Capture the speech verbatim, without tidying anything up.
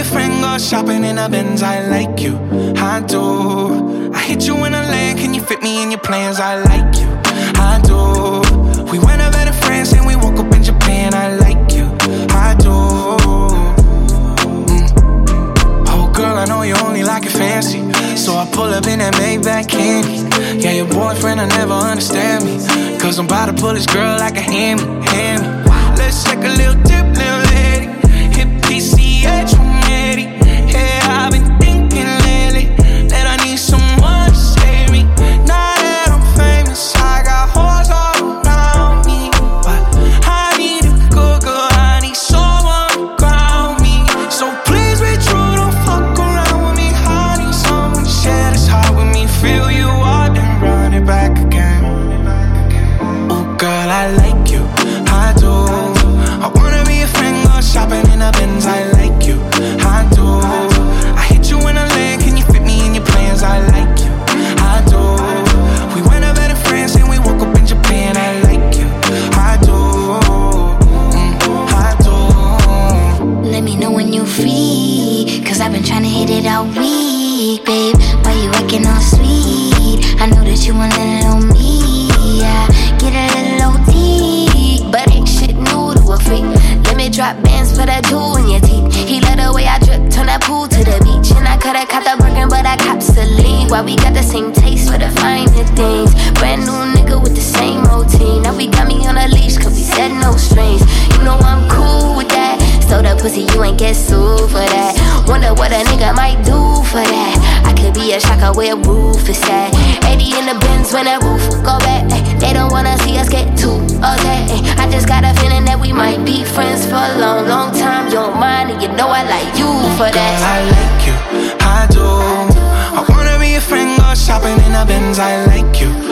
a friend, go shopping in a Benz. I like you, I do. I hit you in a land, can you fit me in your plans? I like you, I do. We went over to France and we woke up in Japan. I like you, I do. Mm. Oh girl, I know you only like it fancy, so I pull up in that Maybach candy. Yeah, your boyfriend will never understand me, cause I'm about to pull this girl like a hammy, hammy. Let's take a little dip, little lady. Hit P C H from Eddie. Yeah, I've been thinking lately that I need someone to save me. Now that I'm famous, I got hoes all around me, but I need a good girl, I need someone to ground me. So please be true, don't fuck around with me. I need someone to share this heart with me. Feel you out and run it back again. Oh girl, I like you, I do. I wanna be a friend, go shopping in a Benz. I like you, I do. I hit you in a land, can you fit me in your plans? I like you, I do. We went over to France and we woke up in Japan. I like you, I do, mm, I do. Let me know when you free, cause I've been tryna hit it all week, babe. Why you acting all sweet? I know that you want a little me, yeah. Get a little O T, but ain't shit new to a freak. Let me drop bands, put a jewel in your teeth. He let the way I drip, turn that pool to the beach. And I coulda caught the Birkin, but I cops the lean. Why we got the same taste for the finer things. Brand new nigga with the same routine. Now we got me on a leash, cause we said no strings. You know I'm cool with that. So the pussy, you ain't get sued for that. Wonder what a nigga might do for that. I could be a shocker where roof is at. eighty in the Benz when the roof go back. They don't wanna see us get too okay. I just got a feeling that we might be friends for a long, long time. You don't mind, and you know I like you for that. Girl, I like you, I do. I wanna be a friend, go shopping in a Benz. I like you,